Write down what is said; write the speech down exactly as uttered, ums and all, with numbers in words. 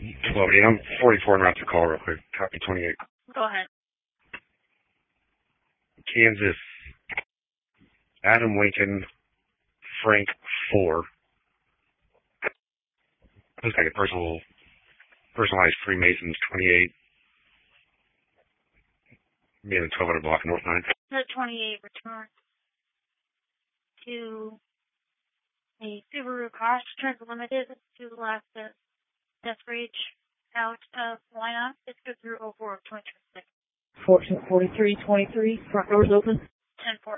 Hello, Dean. I'm forty-four and route to call real quick. Copy twenty-eight. Go ahead. Kansas. Adam Lincoln. Frank four. Looks like a personal, personalized Freemasons twenty-eight. Being a twelve hundred block North nine. The twenty-eight return to a Subaru Crosstrek Limited to the last uh, death rage out of lineup. It's go through oh four of twenty twenty-six. fourteen forty-three twenty-three, front doors open. ten four.